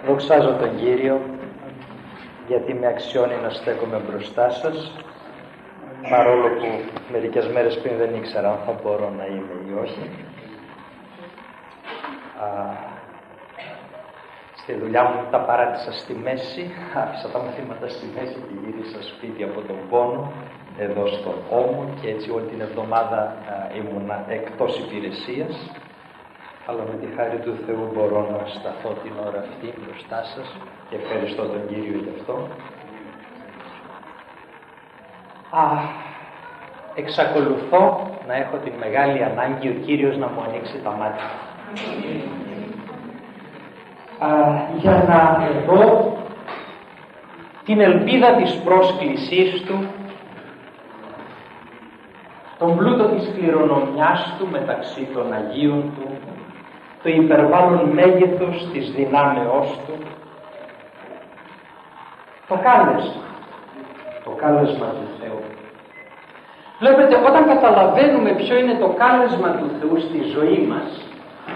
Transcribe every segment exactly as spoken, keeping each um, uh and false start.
Δοξάζω τον Κύριο γιατί με αξιώνει να στέκομαι μπροστά σας, παρόλο που μερικές μέρες πριν δεν ήξερα αν θα μπορώ να είμαι ή όχι. Α, στη δουλειά μου τα παράτησα στη μέση, άφησα τα μαθήματα στη μέση και γύρισα σπίτι από τον πόνο εδώ στον Ώμο και έτσι όλη την εβδομάδα α, ήμουνα εκτός υπηρεσίας. Αλλά με τη χάρη του Θεού μπορώ να σταθώ την ώρα αυτή μπροστά σας και ευχαριστώ τον Κύριο γι' αυτό. Α, εξακολουθώ να έχω την μεγάλη ανάγκη ο Κύριος να μου ανοίξει τα μάτια. Α, για να δω την ελπίδα της πρόσκλησής Του, τον πλούτο της κληρονομιάς Του μεταξύ των Αγίων Του, το υπερβάλλον μέγεθος της δυνάμεώς Του, το κάλεσμα, το κάλεσμα του Θεού. Βλέπετε, όταν καταλαβαίνουμε ποιο είναι το κάλεσμα του Θεού στη ζωή μας,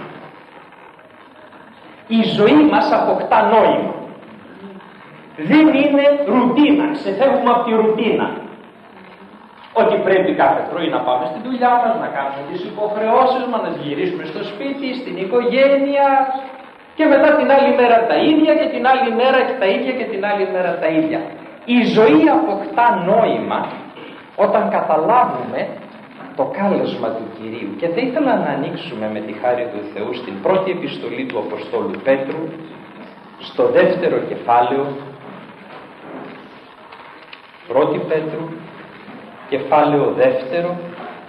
η ζωή μας αποκτά νόημα. Δεν είναι ρουτίνα, ξεφεύγουμε από τη ρουτίνα. Ότι πρέπει κάθε πρωί να πάμε στη δουλειά μας, να κάνουμε τις υποχρεώσεις μας, να γυρίσουμε στο σπίτι, στην οικογένεια και μετά την άλλη μέρα τα ίδια και την άλλη μέρα και τα ίδια και την άλλη μέρα τα ίδια. Η ζωή αποκτά νόημα όταν καταλάβουμε το κάλεσμα του Κυρίου. Και θα ήθελα να ανοίξουμε με τη χάρη του Θεού στην πρώτη επιστολή του Αποστόλου Πέτρου, στο δεύτερο κεφάλαιο, πρώτη Πέτρου, κεφάλαιο δεύτερο,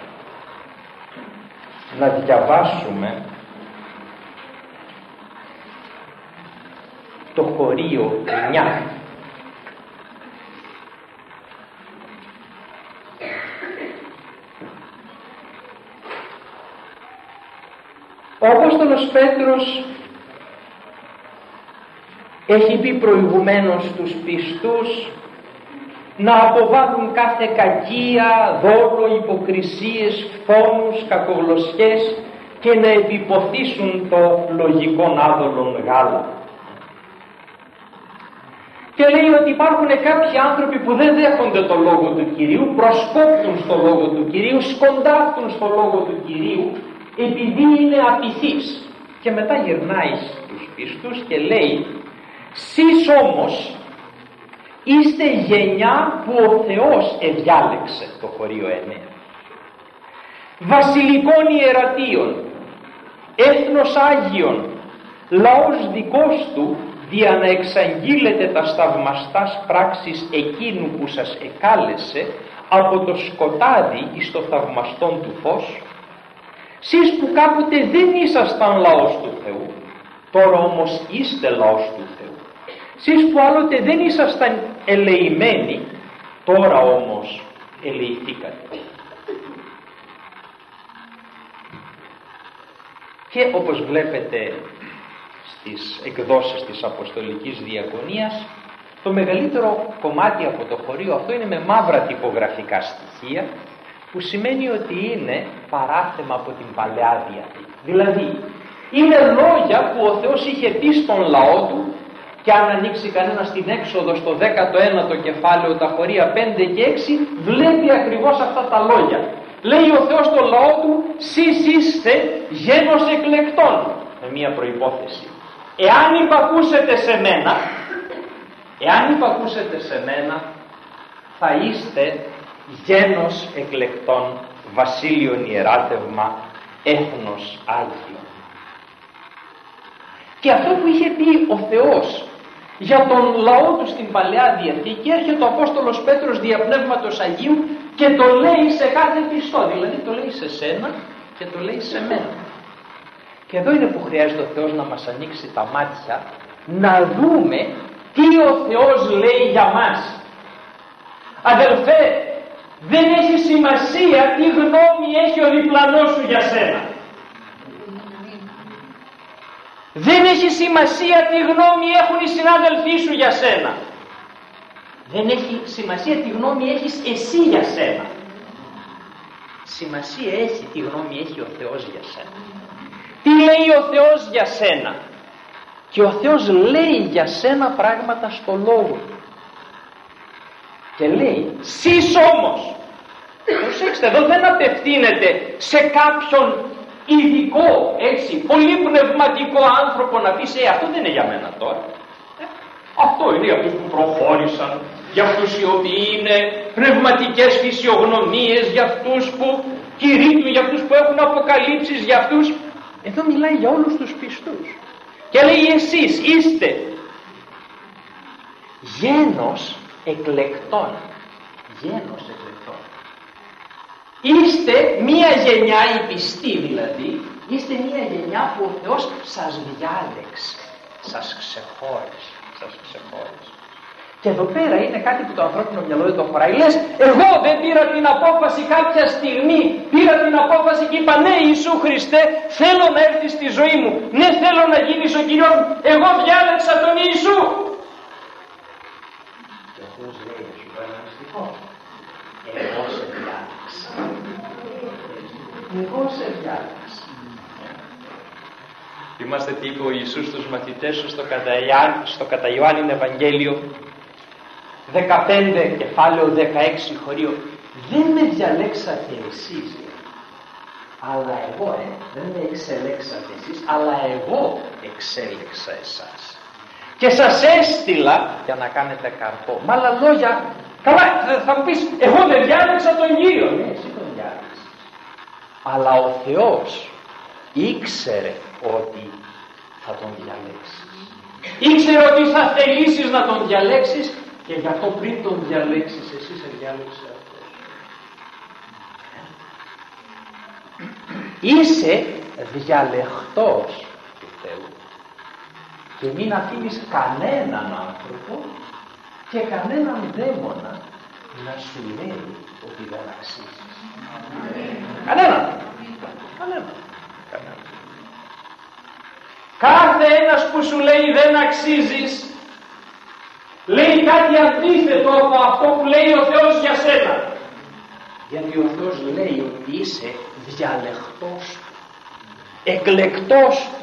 να διαβάσουμε το χωρίο εννιά. Ο Απόστολος Πέτρος έχει πει προηγουμένως στους πιστούς να αποβάλουν κάθε κακία, δόλο, υποκρισίες, φόνους, κακογλωσσιές και να επιποθήσουν το λογικόν άδολον γάλα. Και λέει ότι υπάρχουν κάποιοι άνθρωποι που δεν δέχονται το λόγο του Κυρίου, προσκόπτουν στο λόγο του Κυρίου, σκοντάφτουν στο λόγο του Κυρίου επειδή είναι απειθείς. Και μετά γυρνάει στους πιστούς και λέει, σεις όμως είστε γενιά που ο Θεός εδιάλεξε, το χωρίο εννέα. Βασιλικών ιερατείων, έθνος Άγιον, λαός δικός Του, δια να εξαγγείλετε τα σταυμαστάς πράξεις εκείνου που σας εκάλεσε από το σκοτάδι εις το θαυμαστόν του φως. Σεις που κάποτε δεν ήσασταν λαός του Θεού, τώρα όμως είστε λαός του Θεού. Σεις που άλλοτε δεν ήσασταν ελεημένοι, τώρα όμως ελεηθήκατε. Και όπως βλέπετε στις εκδόσεις της Αποστολικής Διακονίας, το μεγαλύτερο κομμάτι από το χωρίο αυτό είναι με μαύρα τυπογραφικά στοιχεία, που σημαίνει ότι είναι παράθεμα από την Παλαιά Διαθήκη. Δηλαδή, είναι λόγια που ο Θεός είχε πει στον λαό Του, και αν ανοίξει κανένα στην Έξοδο στο δέκατο ένατο κεφάλαιο, τα χωρία πέντε και έξι, βλέπει ακριβώς αυτά τα λόγια. Λέει ο Θεός στον λαό Του, σεις είστε γένος εκλεκτών, με μία προϋπόθεση. Εάν υπακούσετε σε μένα, εάν υπακούσετε σε μένα, θα είστε γένος εκλεκτών, βασίλειον ιεράτευμα, έθνος Άγιο. Και αυτό που είχε πει ο Θεός για τον λαό Του στην Παλαιά Διαθήκη, έρχεται ο Απόστολος Πέτρος δια Πνεύματος Αγίου και το λέει σε κάθε πιστό. Δηλαδή το λέει σε σένα και το λέει σε μένα. Και εδώ είναι που χρειάζεται ο Θεός να μας ανοίξει τα μάτια, να δούμε τι ο Θεός λέει για μας. Αδελφέ, δεν έχει σημασία τι γνώμη έχει ο διπλανός σου για σένα. Δεν έχει σημασία τι γνώμη έχουν οι συνάδελφοί σου για σένα. Δεν έχει σημασία τι γνώμη έχεις εσύ για σένα. Σημασία έχει τι γνώμη έχει ο Θεός για σένα. Τι λέει ο Θεός για σένα. Και ο Θεός λέει για σένα πράγματα στο λόγο του. Και λέει, σεις όμως, προσέξτε, εδώ δεν απευθύνεται σε κάποιον ειδικό, έτσι, πολύ πνευματικό άνθρωπο να πεις, ε, αυτό δεν είναι για μένα τώρα. Ε, αυτό είναι για αυτούς που προχώρησαν, για αυτούς οι οποίοι είναι πνευματικές φυσιογνωμίες, για αυτούς που κηρύττουν, για αυτούς που έχουν αποκαλύψεις, για αυτούς. Εδώ μιλάει για όλους τους πιστούς. Και λέει, εσείς είστε γένος εκλεκτών. Γένος εκλεκτών. Είστε μία γενιά, οι πιστοί δηλαδή, είστε μία γενιά που ο Θεός σας διάλεξε, σας ξεχώρισε, σας ξεχώρισε. Και εδώ πέρα είναι κάτι που το ανθρώπινο μυαλό δεν το χωράει. Λες, εγώ δεν πήρα την απόφαση κάποια στιγμή, πήρα την απόφαση και είπα, ναι Ιησού Χριστέ, θέλω να έρθεις στη ζωή μου, ναι θέλω να γίνεις ο Κύριος μου, εγώ διάλεξα τον Ιησού. Και ο Θεός λέει, σου πω ένα μυστικό, εγώ σε διάλεξα. Εγώ σε διάλεξα. Θυμάστε τι είπε ο Ιησούς στους μαθητές του στο κατά, στο κατά Ιωάννην Ευαγγέλιο δεκαπέντε κεφάλαιο δεκαέξι χωρίο. Δεν με διαλέξατε εσείς, αλλά εγώ, ε, δεν με εξελέξατε εσείς, αλλά εγώ εξέλεξα εσάς. Και σας έστειλα για να κάνετε καρπό. Με άλλα λόγια, καλά θα, θα μου πεις, εγώ δεν διάλεξα τον Κύριο. Ναι, εσύ τον διάλεξες. Αλλά ο Θεός ήξερε ότι θα τον διαλέξεις. Ήξερε ότι θα θελήσεις να τον διαλέξεις και γι' αυτό πριν τον διαλέξεις εσύ σε διάλεξε αυτός. Είσαι διαλεχτός του Θεού και μην αφήνεις κανέναν άνθρωπο και κανέναν δαίμονα να σου λέει ότι δεν αξίζεις. Κανέναν. Κανέναν. Κανέναν. Κάθε ένας που σου λέει δεν αξίζεις, λέει κάτι αντίθετο από αυτό που λέει ο Θεός για σένα. Γιατί ο Θεός λέει ότι είσαι διαλεχτός του, εκλεκτός του.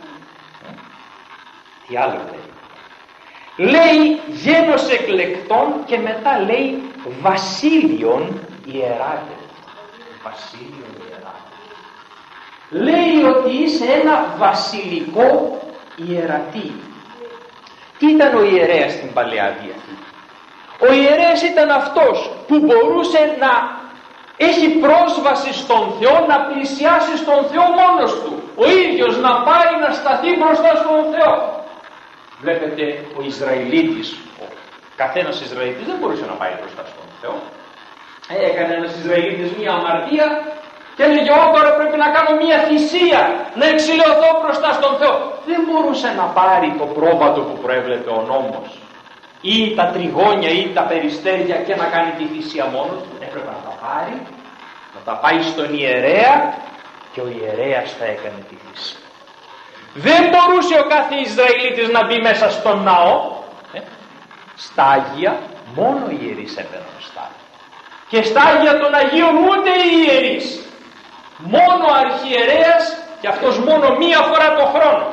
Τι άλλο λέει. Λέει γένος εκλεκτών και μετά λέει βασίλειον ιεράτε. Βασίλειον ιεράτε. Λέει ότι είσαι ένα βασιλικό ιερατή. Τι ήταν ο ιερέας στην Παλαιά Διαθήκη? Ο ιερέας ήταν αυτός που μπορούσε να έχει πρόσβαση στον Θεό, να πλησιάσει στον Θεό μόνος του. Ο ίδιος να πάει να σταθεί μπροστά στον Θεό. Βλέπετε ο Ισραηλίτης, ο καθένας Ισραηλίτης δεν μπορούσε να πάει μπροστά στον Θεό. Έκανε ένας Ισραηλίτης μία αμαρτία και έλεγε, εγώ τώρα πρέπει να κάνω μία θυσία, να εξηλαιωθώ μπροστά στον Θεό. Δεν μπορούσε να πάρει το πρόβατο που προέβλεπε ο νόμος ή τα τριγώνια ή τα περιστέρια και να κάνει τη θυσία μόνος του. Έπρεπε να τα πάρει, να τα πάει στον ιερέα και ο ιερέας θα έκανε τη θυσία. Δεν μπορούσε ο κάθε Ισραηλίτης να μπει μέσα στον ναό. Ε, στα Άγια μόνο οι ιερείς έμπαιναν στα Άγια. Και στα Άγια των Αγίων ούτε οι ιερείς. Μόνο ο αρχιερέας και αυτός μόνο μία φορά το χρόνο.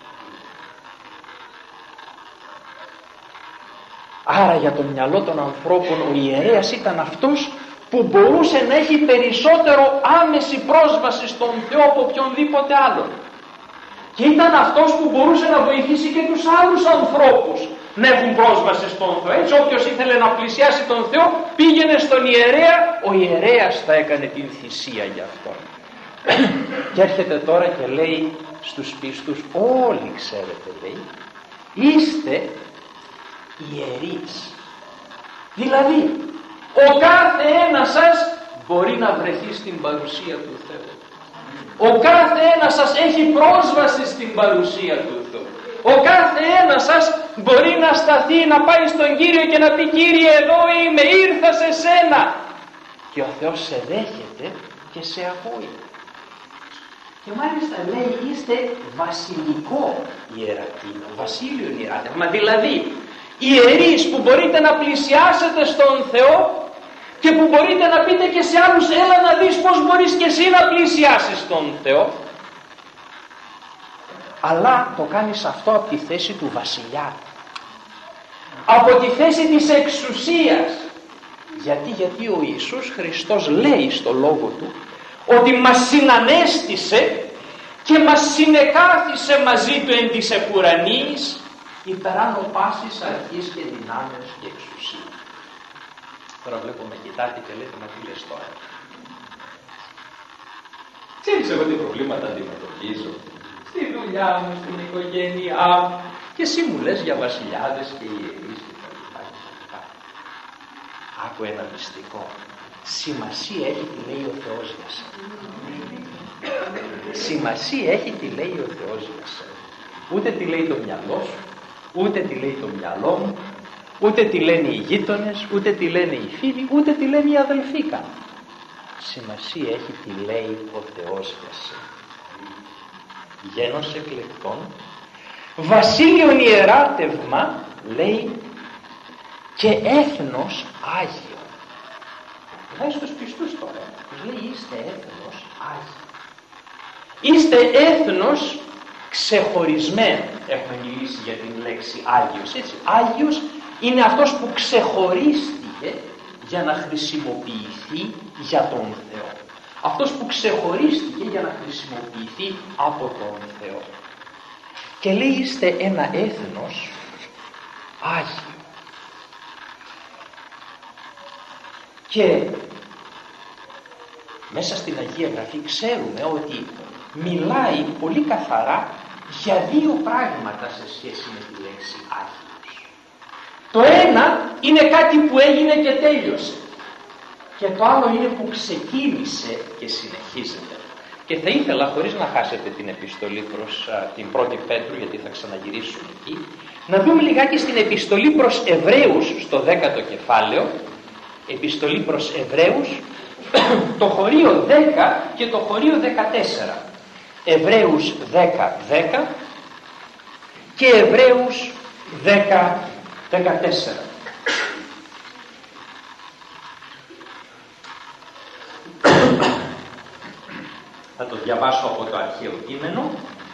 Άρα για το μυαλό των ανθρώπων ο ιερέας ήταν αυτός που μπορούσε να έχει περισσότερο άμεση πρόσβαση στον Θεό από οποιονδήποτε άλλον. Και ήταν αυτός που μπορούσε να βοηθήσει και τους άλλους ανθρώπους να έχουν πρόσβαση στον Θεό. Έτσι όποιος ήθελε να πλησιάσει τον Θεό πήγαινε στον ιερέα, ο ιερέας θα έκανε την θυσία για αυτόν. Και έρχεται τώρα και λέει στους πιστούς, όλοι ξέρετε λέει, είστε ιερείς. Δηλαδή ο κάθε ένας σας μπορεί να βρεθεί στην παρουσία του Θεού. Ο κάθε ένας σας έχει πρόσβαση στην παρουσία του Θεού. Ο κάθε ένας σας μπορεί να σταθεί, να πάει στον Κύριο και να πει, Κύριε εδώ είμαι, ήρθα σε σένα. Και ο Θεός σε δέχεται και σε αγούει. Και μάλιστα λέει είστε βασιλικό ιερατήμα, βασίλειο ιεράτευμα. Δηλαδή ιερείς που μπορείτε να πλησιάσετε στον Θεό και που μπορείτε να πείτε και σε άλλους, έλα να δεις πως μπορείς και εσύ να πλησιάσεις τον Θεό. αλλά το κάνεις αυτό από τη θέση του βασιλιά, από τη θέση της εξουσίας. Γιατί, γιατί ο Ιησούς Χριστός λέει στο λόγο του ότι μας συνανέστησε και μας συνεκάθισε μαζί του εν της επουρανής υπεράνω πάσης αρχής και δυνάμεως και εξουσία. Τώρα βλέπω με κοιτάτε και λέτε, μα τι λες τώρα? Ξέρεις εγώ τι προβλήματα αντιμετωπίζω στη δουλειά μου, στην οικογένειά μου, και εσύ μου λες για βασιλιάδες και ιερείς και τα λοιπά και τα λοιπά. Άκου ένα μυστικό. Σημασία έχει τι λέει ο Θεός για σένα. Σημασία έχει τι λέει ο Θεός για σένα. Ούτε τι λέει το μυαλό σου, ούτε τι λέει το μυαλό μου, ούτε τι λένε οι γείτονες, ούτε τι λένε οι φίλοι, ούτε τι λένε οι αδελφοί καν. Σημασία έχει τι λέει ο Θεός για σένα. Γένος εκλεκτών, βασίλειον ιεράτευμα, λέει, και έθνος Άγιο. Λέει στους πιστούς τώρα, τους λέει είστε έθνος Άγιο. Είστε έθνος ξεχωρισμένο. Έχουμε μιλήσει για την λέξη Άγιος, έτσι. Άγιος είναι αυτός που ξεχωρίστηκε για να χρησιμοποιηθεί για τον Θεό. Αυτός που ξεχωρίστηκε για να χρησιμοποιηθεί από τον Θεό. Και λέει είστε ένα έθνος Άγιο. Και μέσα στην Αγία Γραφή ξέρουμε ότι μιλάει πολύ καθαρά για δύο πράγματα σε σχέση με τη λέξη Άγιος. Το ένα είναι κάτι που έγινε και τέλειωσε. Και το άλλο είναι που ξεκίνησε και συνεχίζεται. Και θα ήθελα, χωρίς να χάσετε την επιστολή προς α, την πρώτη Πέτρου, γιατί θα ξαναγυρίσουμε εκεί, να δούμε λιγάκι στην επιστολή προς Εβραίους στο δέκατο κεφάλαιο, επιστολή προς Εβραίους, το χωρίο δέκα και το χωρίο δεκατέσσερα. Εβραίους δέκα δέκα και Εβραίους δέκα δεκατέσσερα. Θα το διαβάσω από το αρχαίο κείμενο.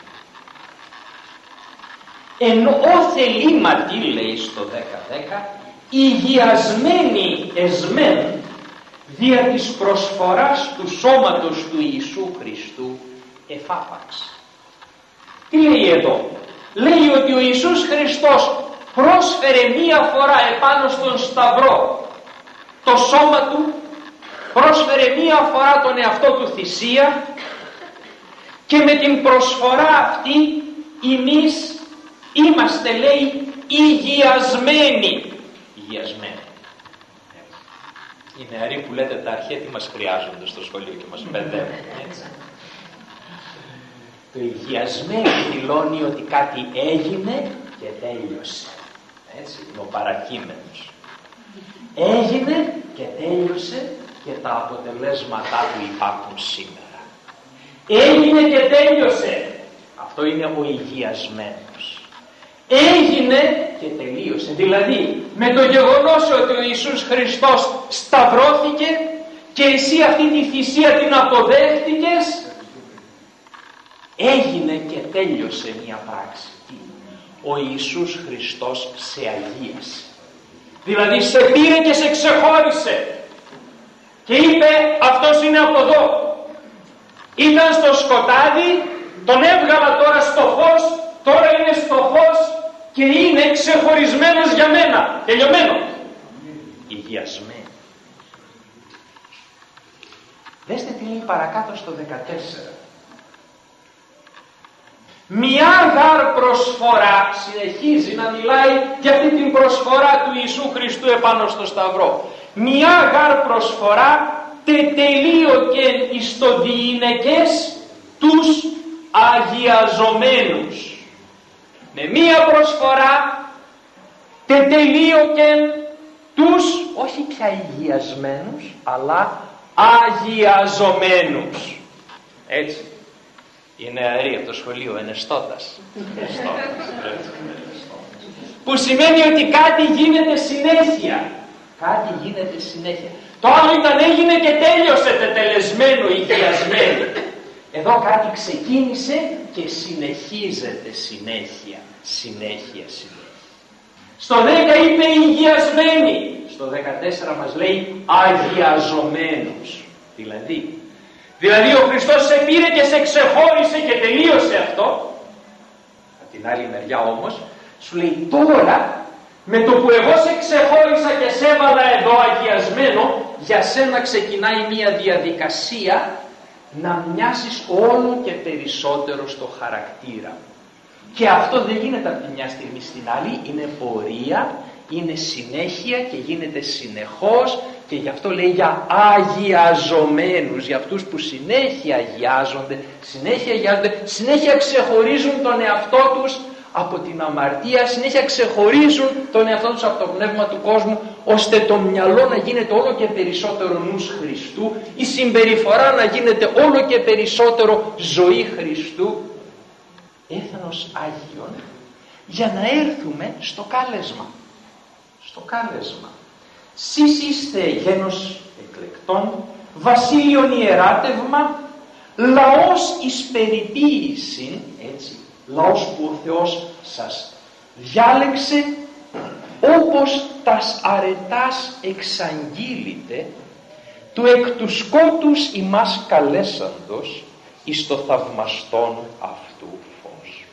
Εν ο θελήματι, λέει στο δέκα δέκα, υγιασμένοι εσμέν δια της προσφοράς του σώματος του Ιησού Χριστού εφάπαξ. Τι λέει εδώ? Λέει ότι ο Ιησούς Χριστός πρόσφερε μία φορά επάνω στον Σταυρό το σώμα του, πρόσφερε μία φορά τον εαυτό του θυσία, και με την προσφορά αυτή εμείς είμαστε, λέει, υγιασμένοι. Υγιασμένοι. Οι νεαροί που λέτε τα αρχαία τι μας χρειάζονται στο σχολείο και μας μπερδεύουν, έτσι. Το υγιασμένο δηλώνει ότι κάτι έγινε και τέλειωσε. Έτσι, είναι ο παρακείμενος. Έγινε και τέλειωσε και τα αποτελέσματά του υπάρχουν σήμερα. Έγινε και τέλειωσε. Αυτό είναι ο υγιασμένος. Έγινε και τελείωσε. Δηλαδή με το γεγονός ότι ο Ιησούς Χριστός σταυρώθηκε και εσύ αυτή τη θυσία την αποδέχτηκες, έγινε και τέλειωσε μια πράξη. Ο Ιησούς Χριστός σε αγίασε. Δηλαδή σε πήρε και σε ξεχώρισε και είπε αυτός είναι από εδώ. Ήταν στο σκοτάδι, τον έβγαλα τώρα στο φως, τώρα είναι στο φως και είναι ξεχωρισμένος για μένα. Τελειωμένο. Υγιασμένο. Δέστε τι λέει παρακάτω στο δεκατέσσερα. Μια γάρ προσφορά, συνεχίζει να μιλάει για αυτή την προσφορά του Ιησού Χριστού επάνω στο Σταυρό. Μια γάρ προσφορά τετελείωκεν εις το διηνεκές τους αγιαζομένους. Με μία προσφορά τετελείωκεν τους, όχι πια υγιασμένους, αλλά αγιαζομένους. Έτσι. Οι νεαροί από το σχολείο, ενεστώτας. Που σημαίνει ότι κάτι γίνεται συνέχεια. Κάτι γίνεται συνέχεια. Το άλλο ήταν έγινε και τέλειωσε, τετελεσμένο, υγιασμένο. Εδώ κάτι ξεκίνησε και συνεχίζεται συνέχεια, συνέχεια, συνέχεια. Στο δέκα είπε υγιασμένοι. Στο δεκατέσσερα μας λέει αγιαζομένους. Δηλαδή, δηλαδή ο Χριστός σε πήρε και σε ξεχώρισε και τελείωσε αυτό. Από την άλλη μεριά όμως, σου λέει τώρα, με το που εγώ σε ξεχώρισα και σε έβαλα εδώ αγιασμένο, για σένα ξεκινάει μια διαδικασία να μοιάσεις όλο και περισσότερο στο χαρακτήρα. Και αυτό δεν γίνεται από τη μια στιγμή στην άλλη, είναι πορεία, είναι συνέχεια και γίνεται συνεχώς, και γι' αυτό λέει για αγιαζομένους, για αυτούς που συνέχεια αγιάζονται, συνέχεια αγιάζονται, συνέχεια ξεχωρίζουν τον εαυτό τους από την αμαρτία, συνέχεια ξεχωρίζουν τον εαυτό τους από το πνεύμα του κόσμου, ώστε το μυαλό να γίνεται όλο και περισσότερο νους Χριστού, η συμπεριφορά να γίνεται όλο και περισσότερο ζωή Χριστού, έθνος Άγιον, για να έρθουμε στο κάλεσμα. Στο κάλεσμα. Σεις είστε γένος εκλεκτών, βασίλειον ιεράτευμα, λαός εις περιποίησιν, έτσι, λαός που ο Θεός σας διάλεξε, όπως τας αρετάς εξαγγείλετε, του εκ του σκότους ημάς καλέσαντος εις το θαυμαστόν αυτού φως.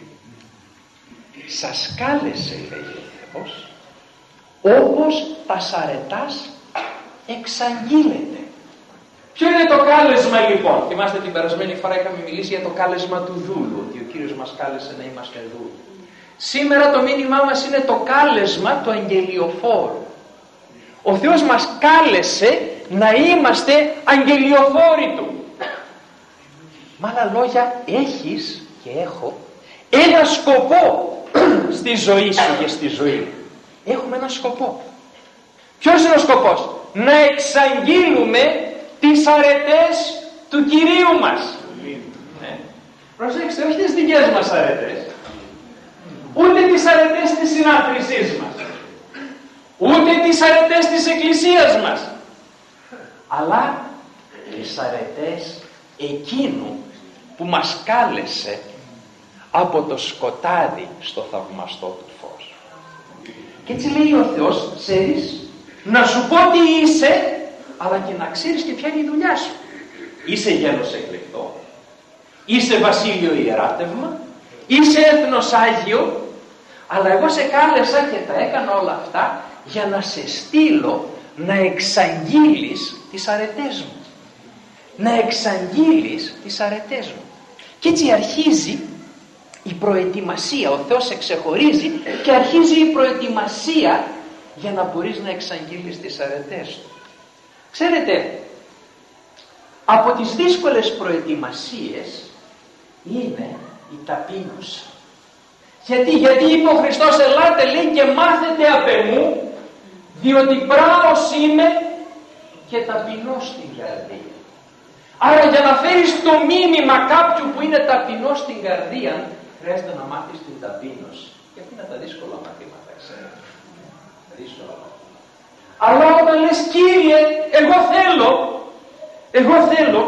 Σας κάλεσε, λέει ο Θεός, όπως τας αρετάς εξαγγείλετε. Ποιο είναι το κάλεσμα λοιπόν? Θυμάστε την περασμένη φορά είχαμε μιλήσει για το κάλεσμα του δούλου, ότι ο Κύριος μας κάλεσε να είμαστε δούλοι. Σήμερα το μήνυμά μας είναι το κάλεσμα του αγγελιοφόρου. Ο Θεός μας κάλεσε να είμαστε αγγελιοφόροι Του. Με άλλα λόγια, έχεις και έχω ένα σκοπό στη ζωή σου και στη ζωή μου. Έχουμε ένα σκοπό. Ποιος είναι ο σκοπός? Να εξαγγείλουμε τις αρετές του Κυρίου μας. Ναι. Προσέξτε, όχι τις δικές μας αρετές, ούτε τις αρετές της συνάθρησής μας, ούτε τις αρετές της εκκλησίας μας, αλλά τις αρετές εκείνου που μας κάλεσε από το σκοτάδι στο θαυμαστό του φως. Και έτσι λέει ο Θεός, ξέρεις, να σου πω τι είσαι, αλλά και να ξέρεις και ποια είναι η δουλειά σου. Είσαι γένος εκλεκτό, είσαι βασίλειο ιεράτευμα, είσαι έθνος Άγιο, αλλά εγώ σε κάλεσα και τα έκανα όλα αυτά για να σε στείλω να εξαγγείλεις τις αρετές μου. Να εξαγγείλεις τις αρετές μου. Και έτσι αρχίζει η προετοιμασία. Ο Θεός σε ξεχωρίζει και αρχίζει η προετοιμασία για να μπορείς να εξαγγείλεις τις αρετές του. Ξέρετε, από τις δύσκολες προετοιμασίες είναι η ταπείνωση. Γιατί, γιατί είπε ο Χριστός, ελάτε λέει και μάθετε απ' εμού, διότι πράος είμαι και ταπεινός στην καρδία. Άρα για να φέρεις το μήνυμα κάποιου που είναι ταπεινός στην καρδία, χρειάζεται να μάθεις την ταπείνωση. Και αυτή είναι τα δύσκολα μαθήματα, ξέρετε. Δύσκολα μαθήματα. Αλλά όταν λες, Κύριε, εγώ θέλω, εγώ θέλω,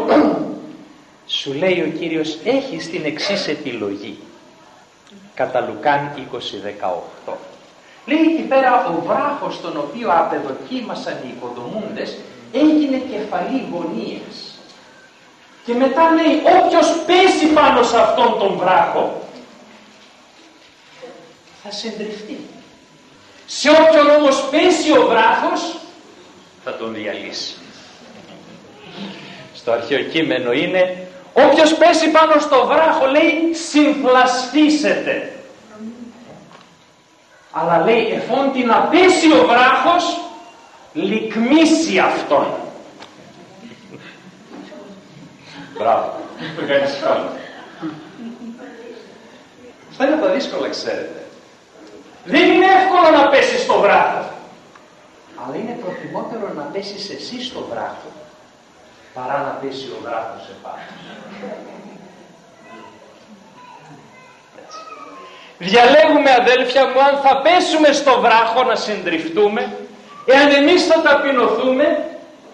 σου λέει ο Κύριος, έχεις την εξής επιλογή. Κατά Λουκάν είκοσι δεκαοκτώ. Λέει εκεί πέρα, ο βράχος τον οποίο απεδοκίμασαν οι οικοδομούντες έγινε κεφαλή γωνίας. Και μετά λέει, όποιος πέσει πάνω σε αυτόν τον βράχο θα συντριφτεί. Σε όποιον όμως πέσει ο βράχος θα τον διαλύσει. Στο αρχαίο κείμενο είναι, όποιος πέσει πάνω στο βράχο, λέει, συμφλασφίσεται. Αλλά λέει, εφόν την να πέσει ο βράχος, λυκμίσει αυτόν. Μπράβο. Το κάνεις χρόνο. Αυτά είναι τα δύσκολα, ξέρετε. Δεν είναι εύκολο να πέσεις στο βράχο. Αλλά είναι προτιμότερο να πέσεις εσύ στο βράχο παρά να πέσει ο βράχος επάνω. Διαλέγουμε, αδέλφια μου, αν θα πέσουμε στο βράχο να συντριφτούμε, εάν εμείς θα ταπεινωθούμε,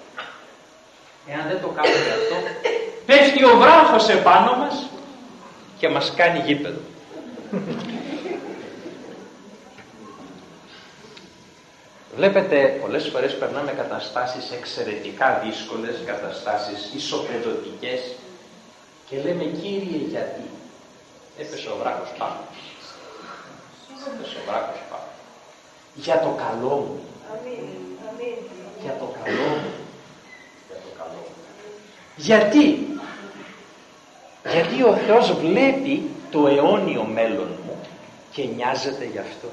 εάν δεν το κάνουμε αυτό, πέφτει ο βράχος επάνω μας και μας κάνει γήπεδο. Βλέπετε, πολλές φορές περνάμε καταστάσεις εξαιρετικά δύσκολες, καταστάσεις ισοπεδωτικές και λέμε, Κύριε, γιατί? Έπεσε ο βράχος πάνω. Έπεσε ο βράχος πάνω. Για το καλό μου. Για το καλό μου. Για το καλό μου. Γιατί? Γιατί ο Θεός βλέπει το αιώνιο μέλλον μου και νοιάζεται γι' αυτό.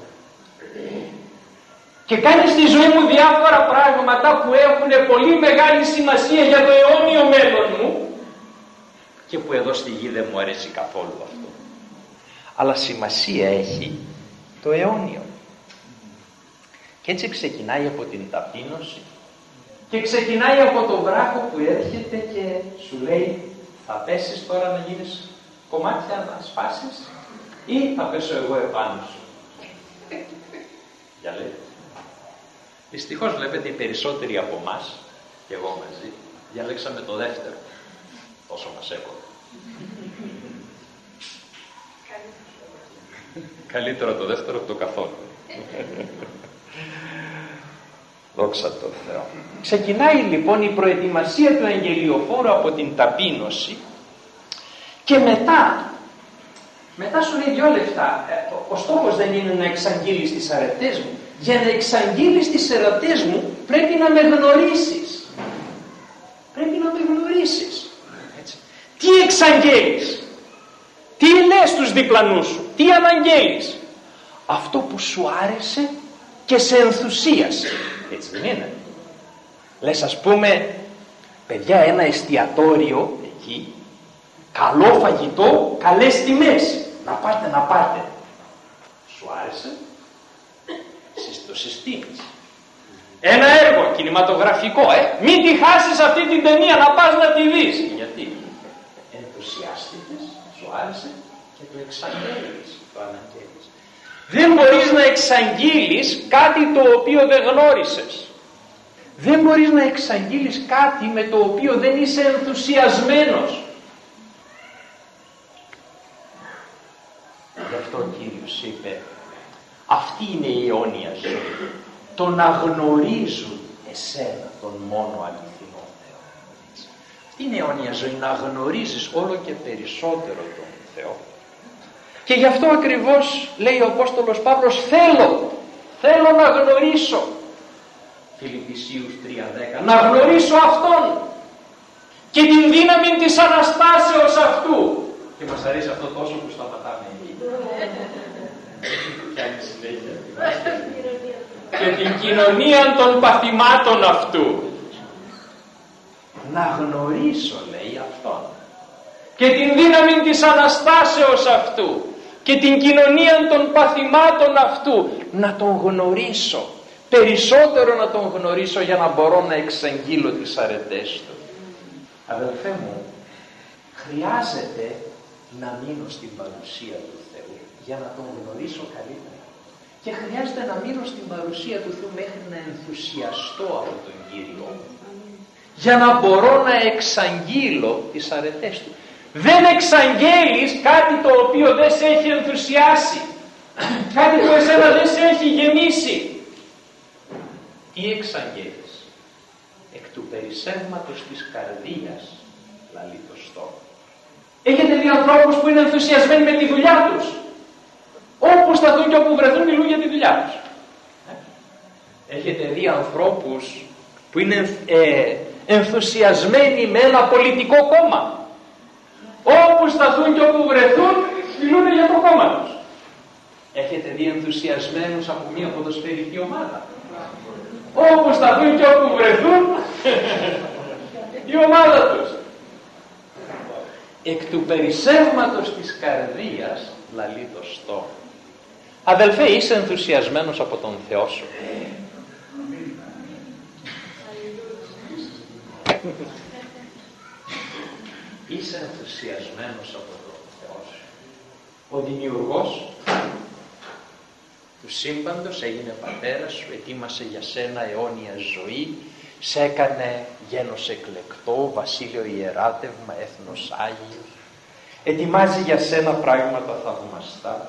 Και κάνει στη ζωή μου διάφορα πράγματα που έχουν πολύ μεγάλη σημασία για το αιώνιο μέλλον μου και που εδώ στη γη δεν μου αρέσει καθόλου αυτό. Αλλά σημασία έχει το αιώνιο. Και έτσι ξεκινάει από την ταπείνωση και ξεκινάει από το βράχο που έρχεται και σου λέει, θα πέσεις τώρα να γίνεις κομμάτια, να σπάσεις, ή θα πέσω εγώ επάνω σου? Για λέτε. Δυστυχώς βλέπετε οι περισσότεροι από εμάς, και εγώ μαζί, διαλέξαμε το δεύτερο, όσο μας έκοβε. Καλύτερο το δεύτερο από το καθόλου. Δόξα τω Θεώ. Ξεκινάει λοιπόν η προετοιμασία του αγγελιοφόρου από την ταπείνωση και μετά, μετά σου λέει δυο λεφτά. Ο στόχος δεν είναι να εξαγγείλεις τις αρετές μου. Για να εξαγγείλεις τις αρετές μου πρέπει να με γνωρίσεις. Πρέπει να με γνωρίσεις. Έτσι. Τι εξαγγέλεις? Τι λες στους διπλανούς σου? Τι αναγγέλεις? Αυτό που σου άρεσε και σε ενθουσίασε. Έτσι δεν είναι? Λες, ας πούμε, παιδιά, ένα εστιατόριο εκεί, καλό φαγητό, καλές τιμές, να πάτε, να πάτε. Σου άρεσε? Το συστήνεις. Ένα έργο κινηματογραφικό, ε, μην τη χάσεις αυτή την ταινία, να πας να τη δεις. Γιατί? Ενθουσιάστηκες, σου άρεσε και το εξαγγέλεις, το αναγγέλεις. Δεν μπορείς να εξαγγείλεις κάτι το οποίο δεν γνώρισες. Δεν μπορείς να εξαγγείλεις κάτι με το οποίο δεν είσαι ενθουσιασμένος. Γι' αυτό ο Κύριος είπε, αυτή είναι η αιώνια ζωή. Το να γνωρίζουν εσένα τον μόνο αληθινό Θεό. Αυτή είναι η αιώνια ζωή, να γνωρίζεις όλο και περισσότερο τον Θεό. Και γι' αυτό ακριβώς λέει ο Απόστολος Παύλος, θέλω, θέλω να γνωρίσω. Φιλιππισίους τρία δέκα, να γνωρίσω Αυτόν και την δύναμη της Αναστάσεως Αυτού. Και μας αρέσει αυτό τόσο που σταματάμε εκεί. Και την κοινωνία των παθημάτων Αυτού. Να γνωρίσω, λέει, Αυτόν και την δύναμη της Αναστάσεως Αυτού και την κοινωνία των παθημάτων Αυτού. Να τον γνωρίσω, περισσότερο να τον γνωρίσω, για να μπορώ να εξαγγείλω τις αρετές του. Αδελφέ μου, χρειάζεται να μείνω στην παρουσία του Θεού για να τον γνωρίσω καλύτερα. Και χρειάζεται να μείνω στην παρουσία του Θεού μέχρι να ενθουσιαστώ από τον Κύριο μου, για να μπορώ να εξαγγείλω τις αρετές του. Δεν εξαγγέλεις κάτι το οποίο δεν σε έχει ενθουσιάσει, κάτι που εσένα δεν σε έχει γεμίσει. Τι εξαγγέλεις? Εκ του περισσεύματος της καρδίας λαλεί το στόμα. Έχετε δει ανθρώπους που είναι ενθουσιασμένοι με τη δουλειά τους? Όπου σταθούν και όπου βρεθούν μιλούν για τη δουλειά τους. Έχετε δει ανθρώπους που είναι ε, ενθουσιασμένοι με ένα πολιτικό κόμμα? Όπου σταθούν και όπου βρεθούν μιλούν για το κόμμα τους. Έχετε δει ενθουσιασμένους από μια ποδοσφαιρική ομάδα? Όπου σταθούν και όπου βρεθούν η ομάδα τους. Εκ του περισσεύματος της καρδίας λαλεί το στόμα. Αδελφέ, είσαι ενθουσιασμένος από τον Θεό σου? Είσαι ενθουσιασμένος από τον Θεό σου? Ο δημιουργός του σύμπαντος έγινε πατέρας σου, ετοίμασε για σένα αιώνια ζωή, σε έκανε γένος εκλεκτό, βασίλειο ιεράτευμα, έθνος Άγιος. ετοιμάζει για σένα πράγματα θαυμαστά.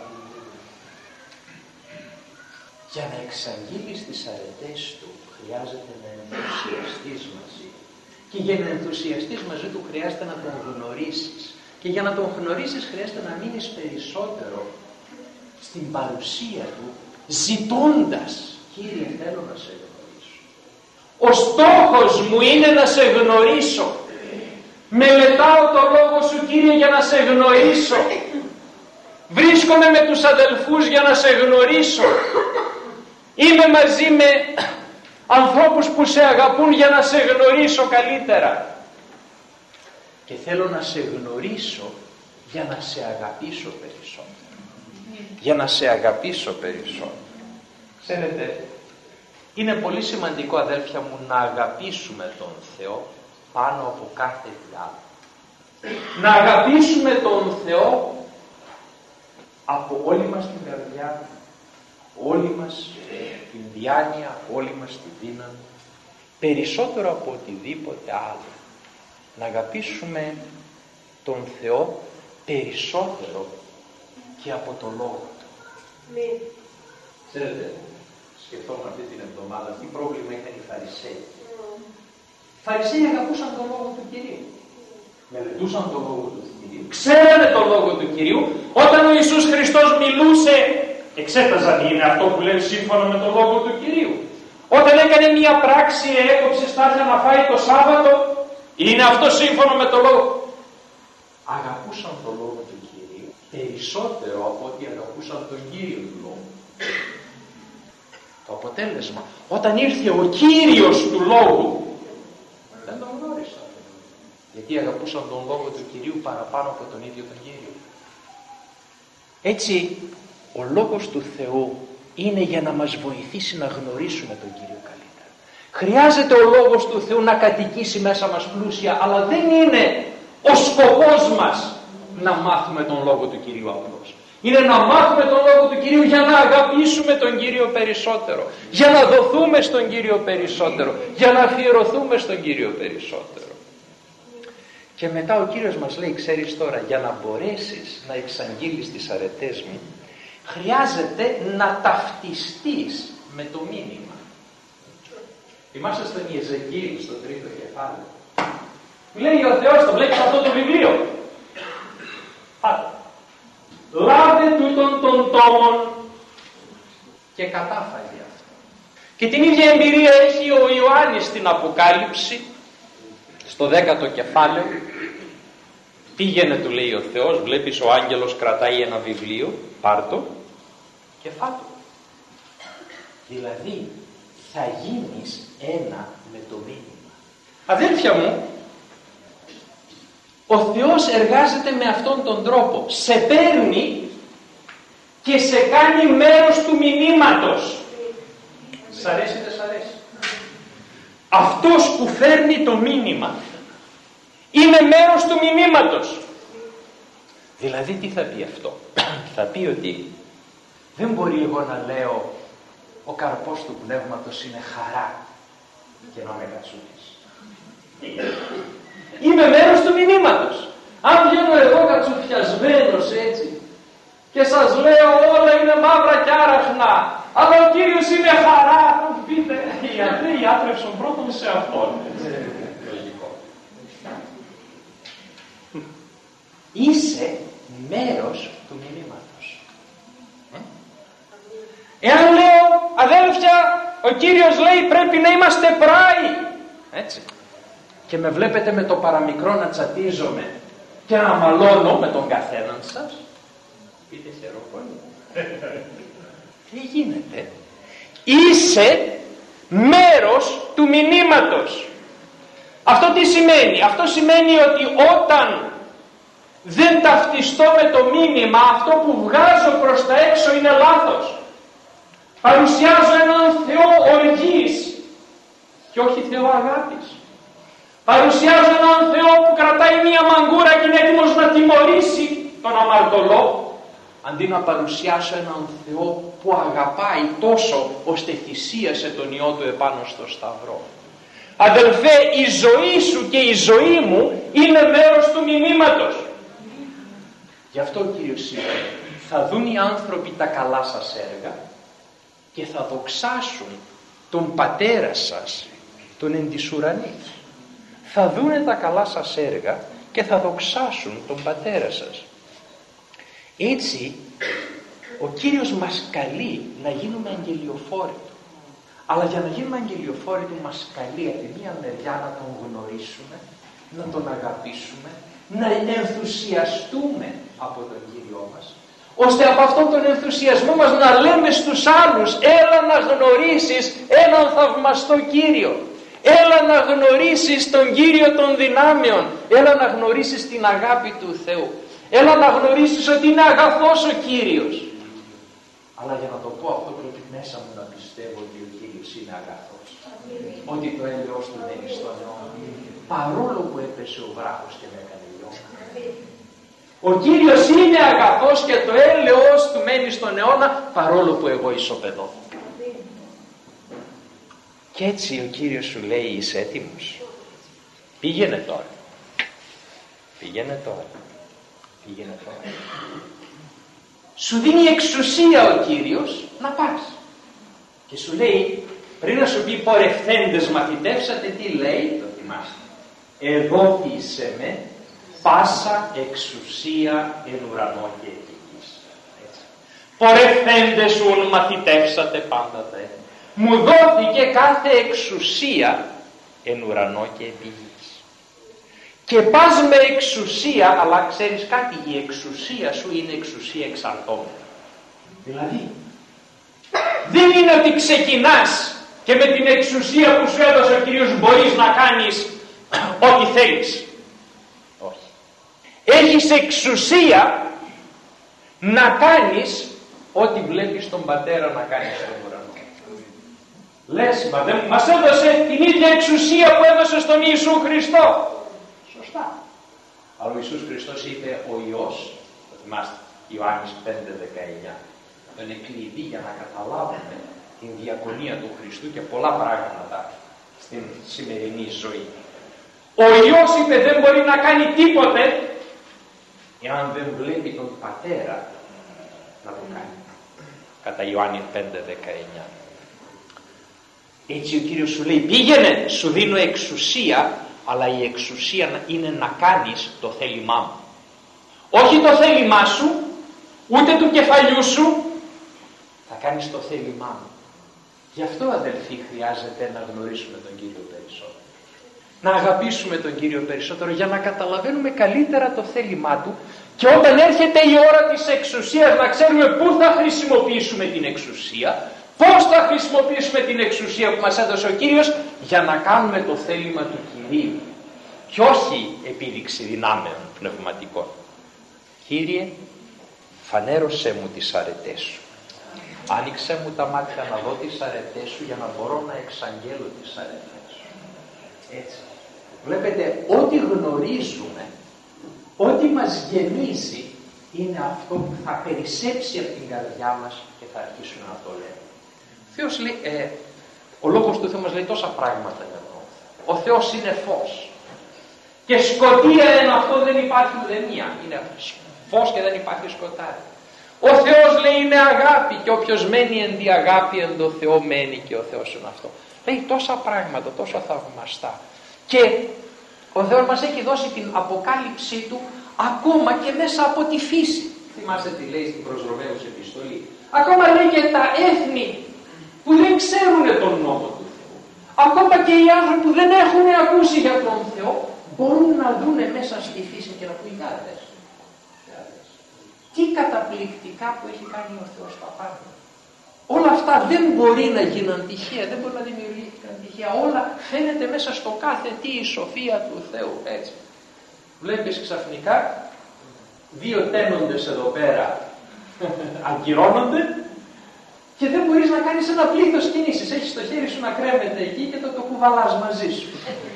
Για να εξαγγείλεις τις αρετές του χρειάζεται να ενθουσιαστείς μαζί. Και για να ενθουσιαστείς μαζί του χρειάζεται να τον γνωρίσεις. Και για να τον γνωρίσεις χρειάζεται να μείνεις περισσότερο στην παρουσία του, ζητώντας, Κύριε, θέλω να σε γνωρίσω. Ο στόχος μου είναι να σε γνωρίσω. Μελετάω το λόγο σου, Κύριε, για να σε γνωρίσω. Βρίσκομαι με τους αδελφούς για να σε γνωρίσω. Είμαι μαζί με ανθρώπους που σε αγαπούν για να σε γνωρίσω καλύτερα. Και θέλω να σε γνωρίσω για να σε αγαπήσω περισσότερο. Για να σε αγαπήσω περισσότερο. Ξέρετε, είναι πολύ σημαντικό, αδέλφια μου, να αγαπήσουμε τον Θεό πάνω από κάθε τι άλλο. Να αγαπήσουμε τον Θεό από όλη μας την καρδιά, όλη μας την διάνοια, όλη μας τη δύναμη, περισσότερο από οτιδήποτε άλλο. Να αγαπήσουμε τον Θεό περισσότερο και από το Λόγο Του. Ναι. Ξέρετε, σκεφτόμουν αυτή την εβδομάδα τι πρόβλημα είχαν οι Φαρισαίοι. Οι Φαρισαίοι αγαπούσαν τον Λόγο του Κυρίου. Μελετούσαν τον Λόγο του Κυρίου. Ξέρανε τον Λόγο του Κυρίου. Όταν ο Ιησούς Χριστός μιλούσε, εξέταζαν είναι αυτό που λέει σύμφωνα με τον Λόγο του Κυρίου. Όταν έκανε μια πράξη, έκοψε στάχια να φάει το Σάββατο, είναι αυτό σύμφωνα με τον Λόγο. Αγαπούσαν τον Λόγο του Κυρίου περισσότερο από ό,τι αγαπούσαν τον Κύριο του Λόγου. Το αποτέλεσμα, όταν ήρθε ο Κύριος του Λόγου, δεν τον γνώρισαν. Γιατί αγαπούσαν τον Λόγο του Κυρίου παραπάνω από τον ίδιο τον Κύριο. Έτσι, ο Λόγος του Θεού είναι για να μας βοηθήσει να γνωρίσουμε τον Κύριο καλύτερα. Χρειάζεται ο Λόγος του Θεού να κατοικήσει μέσα μας πλούσια, αλλά δεν είναι ο σκοπός μας να μάθουμε τον Λόγο του Κυρίου απλώς. Είναι να μάθουμε τον Λόγο του Κυρίου για να αγαπήσουμε τον Κύριο περισσότερο, για να δοθούμε στον Κύριο περισσότερο, για να αφιερωθούμε στον Κύριο περισσότερο. Και μετά ο Κύριος μας λέει, ξέρεις τώρα, για να μπορέσεις να εξαγγείλεις τις αρετές μου, χρειάζεται να ταυτιστείς με το μήνυμα. Θυμάστε στον Ιεζεκίηλ, στο τρίτο κεφάλαιο. Λέει ο Θεός, το βλέπεις αυτό το βιβλίο. Πάτε. Λάβε τούτον των τόμων και κατάφαγε αυτό. Και την ίδια εμπειρία έχει ο Ιωάννης στην Αποκάλυψη, στο δέκατο κεφάλαιο. Πήγαινε, του λέει ο Θεός, βλέπεις ο άγγελος κρατάει ένα βιβλίο, πάρ' το και φάτο. Δηλαδή θα γίνεις ένα με το μήνυμα. Αδέλφια μου, ο Θεός εργάζεται με αυτόν τον τρόπο. Σε παίρνει και σε κάνει μέρος του μηνύματος. Σ' αρέσει, δεν σ' αρέσει? Αυτός που φέρνει το μήνυμα είναι μέρος του μηνύματος. Δηλαδή τι θα πει αυτό? Θα πει ότι δεν μπορεί εγώ να λέω ο καρπός του πνεύματος είναι χαρά και να με κατσούκεις. Είμαι μέρος του μηνύματος. Αν βγαίνω εδώ κατσουφιασμένος έτσι και σας λέω όλα είναι μαύρα και άραχνα, αλλά ο Κύριος είναι χαρά, θα μου πείτε, οι άντρε ιάτρευσαν πρώτον σε αυτόν. Λογικό. Είσαι μέρος του μηνύματος. Εάν λέω, αδέλφια, ο Κύριος λέει πρέπει να είμαστε πράοι, έτσι, και με βλέπετε με το παραμικρό να τσατίζομαι και να μαλώνω με τον καθέναν σας, πείτε χαιροπόλου. Τι γίνεται? Είσαι μέρος του μηνύματος. Αυτό τι σημαίνει? Αυτό σημαίνει ότι όταν δεν ταυτιστώ με το μήνυμα, αυτό που βγάζω προς τα έξω είναι λάθος. Παρουσιάζω έναν Θεό οργής και όχι Θεό αγάπης. Παρουσιάζω έναν Θεό που κρατάει μία μαγκούρα και είναι έτοιμος να τιμωρήσει τον αμαρτωλό, αντί να παρουσιάσω έναν Θεό που αγαπάει τόσο ώστε θυσίασε τον Υιό Του επάνω στο Σταυρό. Αδελφέ, η ζωή σου και η ζωή μου είναι μέρος του μηνύματος. Γι' αυτό ο Κύριος είπε, θα δουν οι άνθρωποι τα καλά σας έργα και θα δοξάσουν τον Πατέρα σας, τον εν της ουρανής. Θα δούνε τα καλά σας έργα και θα δοξάσουν τον Πατέρα σας. Έτσι, ο Κύριος μας καλεί να γίνουμε αγγελιοφόροι Του. Αλλά για να γίνουμε αγγελιοφόροι Του μας καλεί από τη μία μεριά να Τον γνωρίσουμε, να Τον αγαπήσουμε, να ενθουσιαστούμε από τον Κύριό μας, ώστε από αυτόν τον ενθουσιασμό μας να λέμε στους άλλους, έλα να γνωρίσεις έναν θαυμαστό Κύριο, έλα να γνωρίσεις τον Κύριο των δυνάμεων, έλα να γνωρίσεις την αγάπη του Θεού, έλα να γνωρίσεις ότι είναι αγαθός ο Κύριος. Αλλά για να το πω αυτό πρέπει μέσα μου να πιστεύω ότι ο Κύριος είναι αγαθός, ότι το έλεος Του μένει στον αιώνα, παρόλο που έπεσε ο βράχος και με έκανε λιώμα. Ο Κύριος είναι αγαθός και το έλεος Του μένει στον αιώνα, παρόλο που εγώ ισοπεδώ. Και έτσι ο Κύριος σου λέει, είσαι έτοιμος? Πήγαινε τώρα. Πήγαινε τώρα. Πήγαινε τώρα. Σου δίνει εξουσία ο Κύριος να πας. Και σου λέει, πριν να σου πει πορευθέντες μαθητεύσατε, τι λέει, το θυμάστε. Εδόθησε με πάσα εξουσία εν ουρανό και επί γης. Πορευθέντες ουν μαθητεύσατε πάντα τα έθνη. Μου δόθηκε κάθε εξουσία εν ουρανό και επί γης. Και πας με εξουσία, αλλά ξέρεις κάτι, η εξουσία σου είναι εξουσία εξαρτώμενη. Δηλαδή, δεν είναι ότι ξεκινάς και με την εξουσία που σου έδωσε ο Κύριος μπορείς να κάνεις ό,τι θέλεις. Όχι. Έχεις εξουσία να κάνεις ό,τι βλέπεις τον Πατέρα να κάνει στον ουρανό. Λες, μα δεν μας έδωσε την ίδια εξουσία που έδωσε στον Ιησού Χριστό. Σωστά. Αλλά ο Ιησούς Χριστός είπε, ο Υιός, το θυμάστε, Ιωάννης πέντε δεκαεννιά, είναι κλειδί για να καταλάβουμε την διακονία του Χριστού και πολλά πράγματα στην σημερινή ζωή. Ο Υιός είπε δεν μπορεί να κάνει τίποτε εάν δεν βλέπει τον Πατέρα να το κάνει. Κατά Ιωάννη πέντε δεκαεννιά. Έτσι ο Κύριος σου λέει, πήγαινε, σου δίνω εξουσία, αλλά η εξουσία είναι να κάνεις το θέλημά μου. Όχι το θέλημά σου, ούτε του κεφαλιού σου, θα κάνεις το θέλημά μου. Γι' αυτό, αδελφοί, χρειάζεται να γνωρίσουμε τον Κύριο περισσότερο. Να αγαπήσουμε τον Κύριο περισσότερο για να καταλαβαίνουμε καλύτερα το θέλημά Του και όταν έρχεται η ώρα της εξουσίας να ξέρουμε πού θα χρησιμοποιήσουμε την εξουσία, πώς θα χρησιμοποιήσουμε την εξουσία που μας έδωσε ο Κύριος για να κάνουμε το θέλημα του Κυρίου και όχι επίδειξη δυνάμεων πνευματικών. Κύριε, φανέρωσέ μου τις αρετές Σου. Άνοιξε μου τα μάτια να δω τις αρετές Σου για να μπορώ να εξαγγέλω τις αρετές Σου. Έτσι. Βλέπετε, ό,τι γνωρίζουμε, ό,τι μας γεμίζει είναι αυτό που θα περισσέψει από την καρδιά μας και θα αρχίσουμε να το λέμε. Ο Θεός λέει, ε, ο Λόγος του Θεού μας λέει τόσα πράγματα για τον Θεό. Ο Θεός είναι φως. Και σκοτία εν αυτό δεν υπάρχει ουδεμία. Είναι φως και δεν υπάρχει σκοτάδι. Ο Θεός λέει είναι αγάπη και όποιος μένει εν τη αγάπη εν το Θεό μένει και ο Θεός είναι αυτό. Λέει τόσα πράγματα, τόσα θαυμαστά. Και ο Θεός μας έχει δώσει την αποκάλυψή Του ακόμα και μέσα από τη φύση. Θυμάστε τι λέει στην προς Ρωμαίους επιστολή. Ακόμα λέει και τα έθνη που δεν ξέρουν τον νόμο του Θεού. Ακόμα και οι άνθρωποι που δεν έχουν ακούσει για τον Θεό μπορούν να δουν μέσα στη φύση και να πούν γάδες. Τι καταπληκτικά που έχει κάνει ο Θεός τα πάντα. Όλα αυτά δεν μπορεί να γίνουν τυχαία, δεν μπορεί να δημιουργήθηκαν τυχαία. Όλα φαίνεται μέσα στο κάθε τι η σοφία του Θεού. Έτσι. Βλέπεις ξαφνικά δύο τένοντες εδώ πέρα αγκυρώνονται και δεν μπορείς να κάνεις ένα πλήθος κινήσεις. Έχεις το χέρι σου να κρέμεται εκεί και το, το κουβαλάς μαζί σου.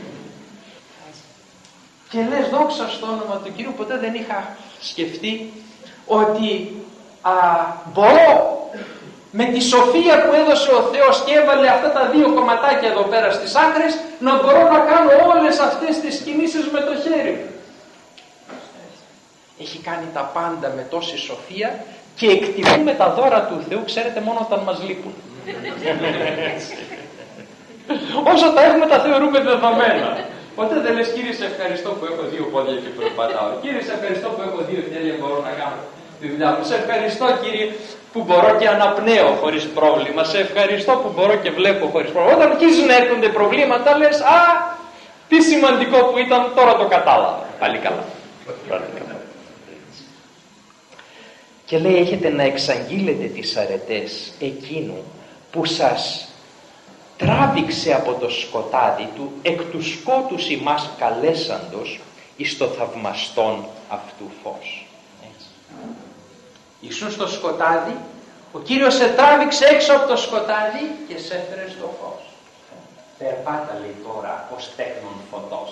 Και λες δόξα στο όνομα του Κυρίου, ποτέ δεν είχα σκεφτεί ότι α, μπορώ με τη σοφία που έδωσε ο Θεός και έβαλε αυτά τα δύο κομματάκια εδώ πέρα στις άκρες να μπορώ να κάνω όλες αυτές τις κινήσεις με το χέρι μου. έχει κάνει τα πάντα με τόση σοφία και εκτιμούμε τα δώρα του Θεού, ξέρετε, μόνο όταν μας λείπουν. Όσο τα έχουμε τα θεωρούμε δεδομένα. Ποτέ δεν λες, Κύριε σε ευχαριστώ που έχω δύο πόδια και περπατάω. Κύριε σε ευχαριστώ που έχω δύο χέρια και μπορώ να κάνω τη δουλειά μου. Σε ευχαριστώ, Κύριε, που μπορώ και αναπνέω χωρίς πρόβλημα. Σε ευχαριστώ που μπορώ και βλέπω χωρίς πρόβλημα. Όταν αρχίζουν να έρχονται προβλήματα, λες, α, τι σημαντικό που ήταν, τώρα το κατάλαβα. Πάλι καλά. Και λέει, έχετε να εξαγγείλετε τις αρετές εκείνου που σας τράβηξε από το σκοτάδι του, εκ του σκότους ημάς καλέσαντος εις το θαυμαστόν αυτού φως. Έτσι. Ήσουν στο σκοτάδι, ο Κύριος σε τράβηξε έξω από το σκοτάδι και σε έφερε στο φως. Περπάτα, λέει τώρα, ως τέκνον φωτός.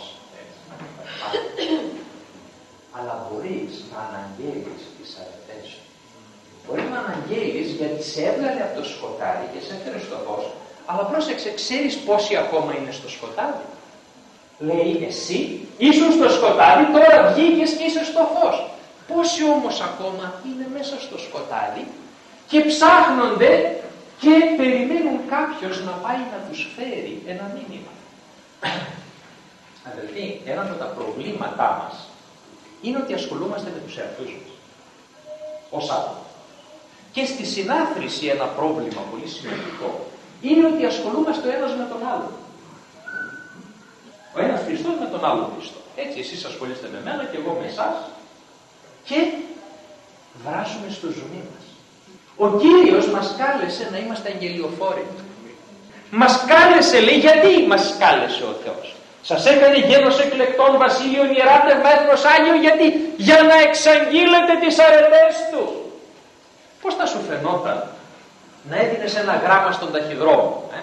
Αλλά μπορείς να αναγγέλεις τις αρετές σου. Μπορεί να αναγγέλεις γιατί σε έβγαλε από το σκοτάδι και σε έφερε στο φως. Αλλά πρόσεξε, ξέρεις πόσοι ακόμα είναι στο σκοτάδι? Λέει, εσύ ήσουν στο σκοτάδι, τώρα βγήκες και είσαι στο φως. Πόσοι όμως ακόμα είναι μέσα στο σκοτάδι και ψάχνονται και περιμένουν κάποιος να πάει να τους φέρει ένα μήνυμα. Αδελφοί, ένα από τα προβλήματά μας είναι ότι ασχολούμαστε με τους εαυτούς μας ως άτομα. Και στη συνάθρηση ένα πρόβλημα πολύ σημαντικό είναι ότι ασχολούμαστε ο ένας με τον άλλο. Ο ένας Χριστός με τον άλλο Χριστό. Έτσι, εσείς ασχολείστε με μένα και εγώ με εσάς και βράσουμε στο ζουμί μας. Ο Κύριος μας κάλεσε να είμαστε αγγελιοφόροι. Μας κάλεσε, λέει, γιατί μας κάλεσε ο Θεός? Σας έκανε γένος εκλεκτών, βασίλειων, ιεράτευμα, έθνος Άγιο, γιατί? Για να εξαγγείλετε τις αρετές Του. Πώς θα σου φαινόταν να έδινες ένα γράμμα στον ταχυδρόμο? Ε?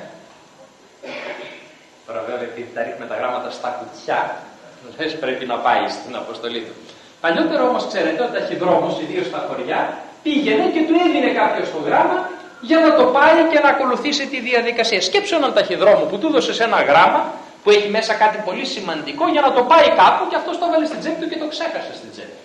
Τώρα βέβαια επειδή τα ρίχνουμε τα γράμματα στα κουτιά, λες πρέπει να πάει στην αποστολή του. Παλιότερα όμως ξέρετε, ο ταχυδρόμος, ιδίως στα χωριά, πήγαινε και του έδινε κάποιος το γράμμα για να το πάει και να ακολουθήσει τη διαδικασία. Σκέψου έναν ταχυδρόμο που του έδωσες ένα γράμμα που έχει μέσα κάτι πολύ σημαντικό για να το πάει κάπου και αυτός το έβαλε στην τσέπη του και το ξέχασε στην τσέπη.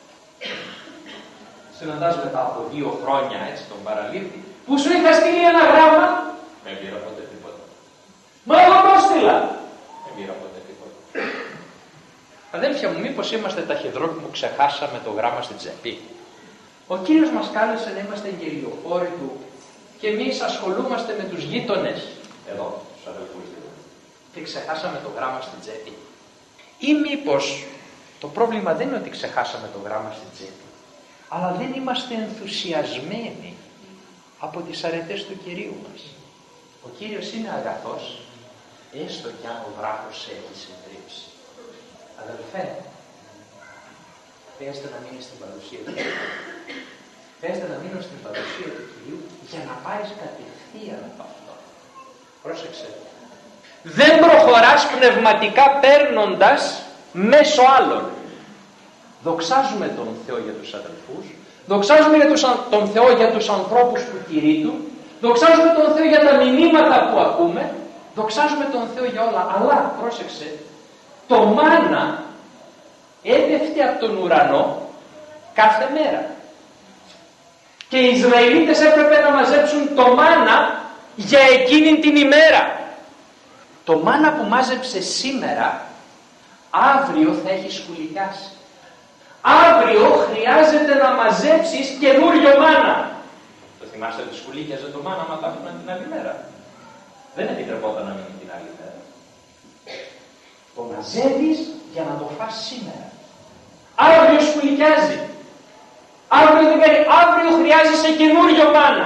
Συναντάς μετά από δύο χρόνια έτσι τον παραλήπτη που σου είχα στείλει ένα γράμμα, δεν πήρα ποτέ τίποτα. Μα εγώ το έστειλα, δεν πήρα ποτέ τίποτα. Αδέλφια μου, μήπως είμαστε ταχυδρόμοι που ξεχάσαμε το γράμμα στην τσέπη? Ο Κύριος μας κάλεσε να είμαστε αγγελιοφόροι Του και εμείς ασχολούμαστε με τους γείτονες εδώ, τους αδελφούς του, και ξεχάσαμε το γράμμα στην τσέπη. Ή μήπως το πρόβλημα δεν είναι ότι ξεχάσαμε το γράμμα στην τσέπη, αλλά δεν είμαστε ενθουσιασμένοι από τις αρετές του Κυρίου μας. Ο Κύριος είναι αγαθός, έστω κι αν ο βράχος σε έχει συντρίψει. Αδελφέ, πέστε να μείνεις στην παρουσία του Κυρίου. Πέστε να μείνω στην παρουσία του Κυρίου για να πάρεις κατευθείαν από αυτό. Πρόσεξε. Δεν προχωράς πνευματικά παίρνοντας μέσω άλλων. Δοξάζουμε τον Θεό για τους αδελφούς, δοξάζουμε για τους, τον Θεό για τους ανθρώπους που κηρύττουν, δοξάζουμε τον Θεό για τα μηνύματα που ακούμε, δοξάζουμε τον Θεό για όλα. Αλλά πρόσεξε, το μάνα έπεφτε από τον ουρανό κάθε μέρα. Και οι Ισραηλίτες έπρεπε να μαζέψουν το μάνα για εκείνη την ημέρα. Το μάνα που μάζεψε σήμερα, αύριο θα έχει σκουλικάσει. Αύριο χρειάζεται να μαζέψεις καινούριο μάνα. Το θυμάστε ότι σκουλίκιαζε το μάνα μα τα έφτιανα την άλλη μέρα? Δεν επιτρεπόταν να μείνει την άλλη μέρα. Το μαζεύεις για να το φας σήμερα. Αύριο σκουλικιάζει. Αύριο δεν κάνει. Αύριο χρειάζεσαι καινούριο μάνα.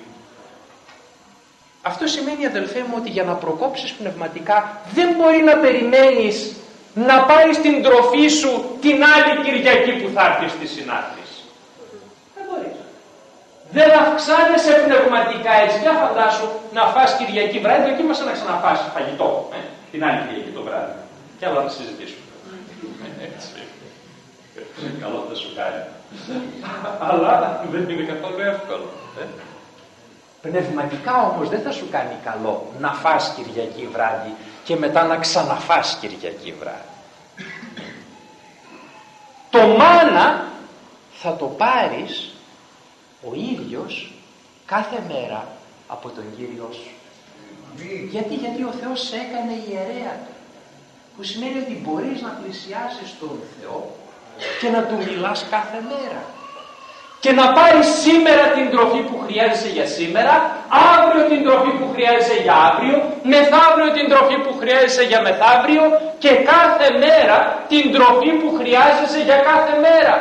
Αυτό σημαίνει, αδελφέ μου, ότι για να προκόψεις πνευματικά δεν μπορεί να περιμένεις να πάρεις την τροφή σου την άλλη Κυριακή που θα έρθει στη συνάντηση. Δεν μπορείς. Δεν αυξάνεσαι πνευματικά έτσι. Για φαντάσου να φας Κυριακή βράδυ, δοκίμασε να ξαναφάς φαγητό ε, την άλλη Κυριακή το βράδυ. Και άλλα να συζητήσουμε. Έτσι. Καλό θα σου κάνει. Αλλά δεν είναι καθόλου εύκολο. Ε. Πνευματικά όμως δεν θα σου κάνει καλό να φας Κυριακή βράδυ και μετά να ξαναφάς Κυριακή βράδυ. Το μάνα θα το πάρεις ο ίδιος κάθε μέρα από τον Κύριό σου. Γιατί, γιατί ο Θεός σε έκανε ιερέα του, που σημαίνει ότι μπορείς να πλησιάσεις τον Θεό και να του μιλάς κάθε μέρα. Και να πάρεις σήμερα την τροφή που χρειάζεσαι για σήμερα, αύριο την τροφή που χρειάζεσαι για αύριο, μεθαύριο την τροφή που χρειάζεσαι για μεθαύριο και κάθε μέρα την τροφή που χρειάζεσαι για κάθε μέρα.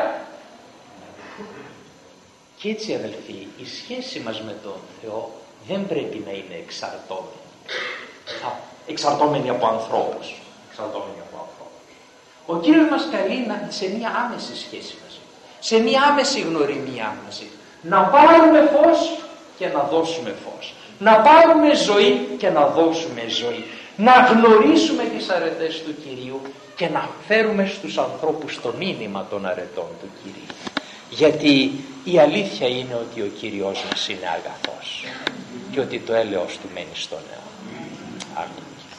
Και έτσι, αδελφοί, η σχέση μας με τον Θεό δεν πρέπει να είναι εξαρτώμενη. Εξαρτώμενη από ανθρώπους. Εξαρτώμενη από ανθρώπους. Ο Κύριος μας καλεί σε μια άμεση σχέση μαζί. Σε μια άμεση γνωριμία μαζί. Να πάρουμε φως και να δώσουμε φως. Να πάρουμε ζωή και να δώσουμε ζωή. Να γνωρίσουμε τις αρετές του Κυρίου και να φέρουμε στους ανθρώπους το μήνυμα των αρετών του Κυρίου. Γιατί η αλήθεια είναι ότι ο Κύριος μας είναι αγαθός και ότι το έλεος του μένει στον αιώνα. Αμήν.